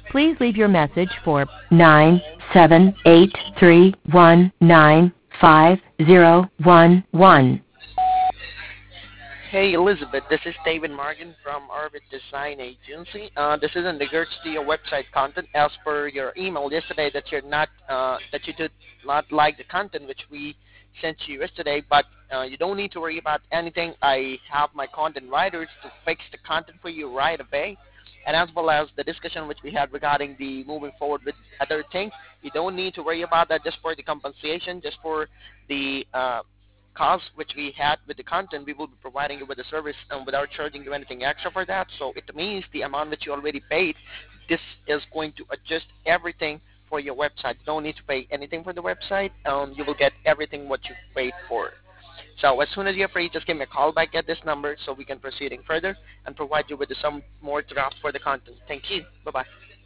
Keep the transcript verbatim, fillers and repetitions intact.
Please leave your message for nine seven eight three one nine five zero one one. Hey Elizabeth, this is David Morgan from Orbit Design Agency. Uh, this is in regards to your website content. As per your email yesterday, that you're not uh, that you did not like the content which we sent you yesterday, but uh, you don't need to worry about anything. I have my content writers to fix the content for you right away, and as well as the discussion which we had regarding the moving forward with other things. You don't need to worry about that. Just for the compensation, just for the uh, cost which we had with the content, we will be providing you with the service um, without charging you anything extra for that. So it means the amount that you already paid, this is going to adjust everything for your website. You don't need to pay anything for the website. Um, you will get everything what you paid for. So as soon as you're free, just give me a call back at this number so we can proceeding further and provide you with some more draft for the content. Thank you. Bye-bye.